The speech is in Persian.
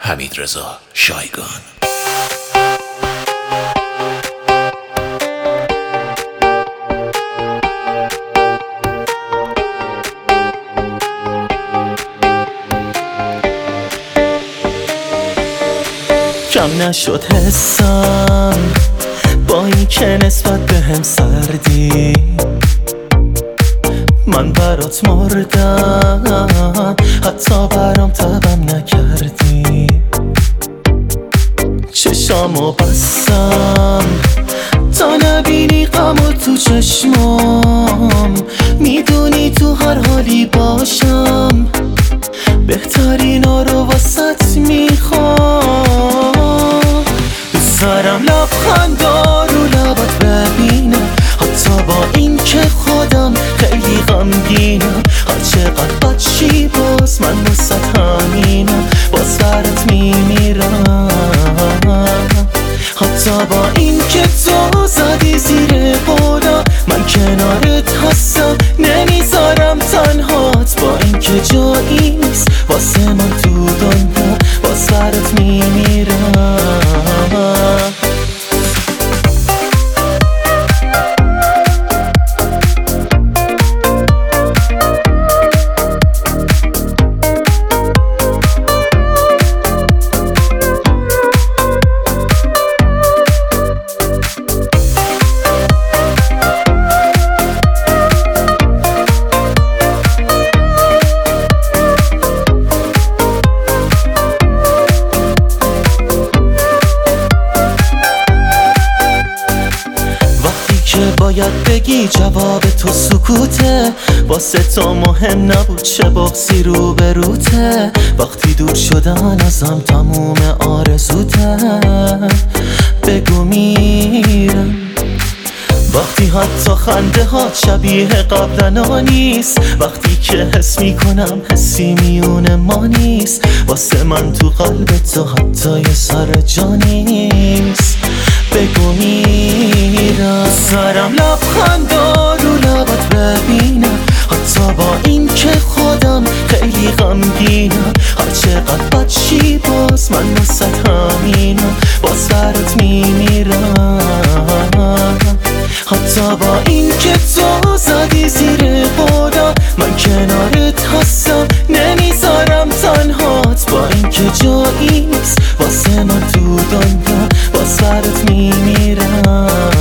حمیدرضا شایگان. کم نشد حسم با این که نسبت به هم سردی، من برات مردم حتی برام تبم نکردی. چشامو بستم تا نبینی غمو تو چشمام، میدونی تو هر حالی باشم، بهترینا رو واسط میخوام. دوست دارم لبخندا رو لبات ببینم، حتی با این که خودم خیلی غمگینم. هر چقدر بد چی باز من واسط همینم، باز برات میمیرم. حتی با این که تو زدی زیر بالا، من کنارت هستم نمیذارم تنهات. با این که جایی نیست واسه من تو دنیا، باز برات میمیرم. باید بگی جواب تو سکوته، واسه تو مهم نبود چه بغضی رو به روته. وقتی دور شدن ازم تموم آرزوته، بگو میرم. وقتی حتی خنده ها شبیه قبلنا نیست، وقتی که حس میکنم حسی میون ما نیست. واسه من تو قلب تو حتی یه سر جا نیست، بگو میرم. سرم لبخندا رو لبات ببینم، حتی با این که خودم خیلی غمگینم. هر چقدر بد چی باز من واسط همینم، باز برات میمیرم. حتی با این که تو زدی زیر بالا، من کنارت هستم نمیذارم تنهات. با این که جایی نیست واسه من تو دنیا، باز برات میمیرم.